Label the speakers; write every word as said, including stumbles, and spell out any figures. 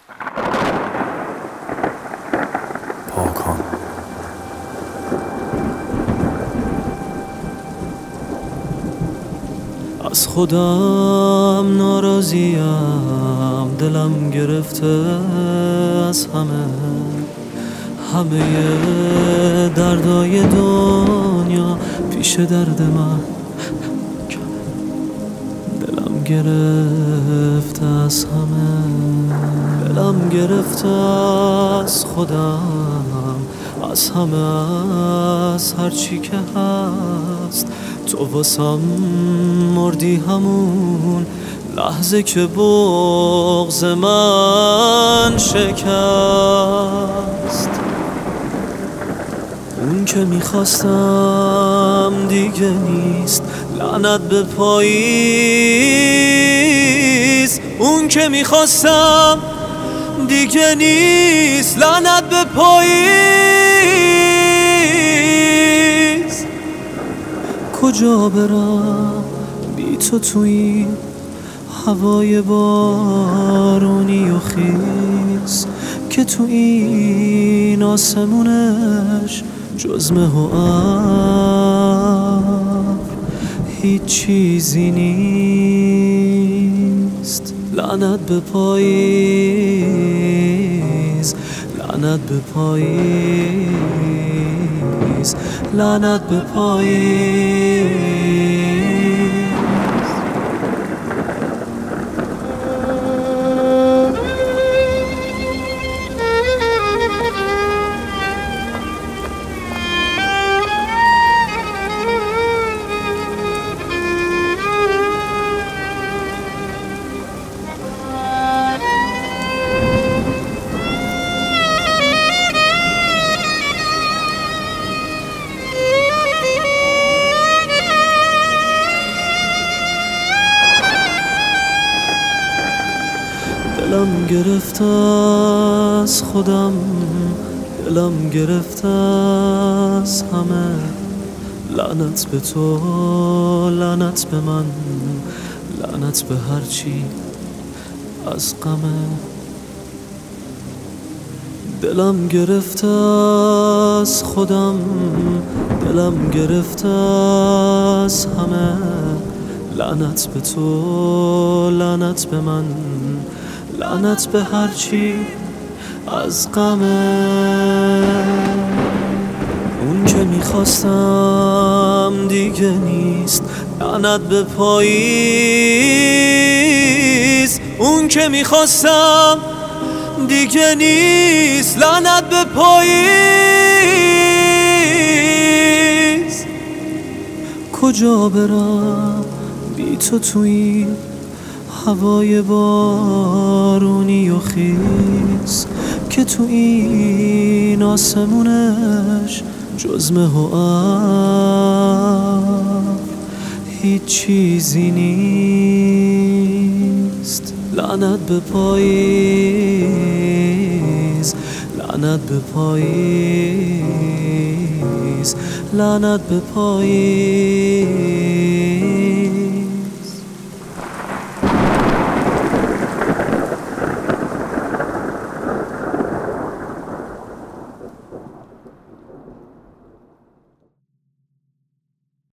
Speaker 1: پاکان. از خودم ناراضیم، دلم گرفته از همه همه دردای دنیا پیش درد من. دلم گرفته از همه، دلم گرفته از خودم، از همه، از هرچی که هست. تو واسم مردی همون لحظه که بغض من شکست. اون که میخواستم دیگه نیست، لعنت به پاییز. اون که میخواستم دیگه نیست، لعنت به پاییز. کجا برم بی تو تو این هوای بارونی و خیز، که تو این آسمونش جز مه و ابر هیچ چیزی نیست. لعنت به پاییز، لعنت به پاییز، لعنت به پاییز. دلم گرفته از خودم، دلم گرفته از همه. لعنت به تو، لعنت به من، لعنت به هرچی از غمه. دلم گرفته از خودم، دلم گرفته از همه. لعنت به تو، لعنت به من، لعنت به هرچی از غمه. اون که میخواستم دیگه نیست، لعنت به پاییز. اون که میخواستم دیگه نیست، لعنت به پاییز. کجا برم بی تو تو این هوای بارونی و خیز، که تو این آسمونش جز مه و ابر هیچ چیزی نیست. لعنت به پاییز، لعنت به پاییز، لعنت به پاییز.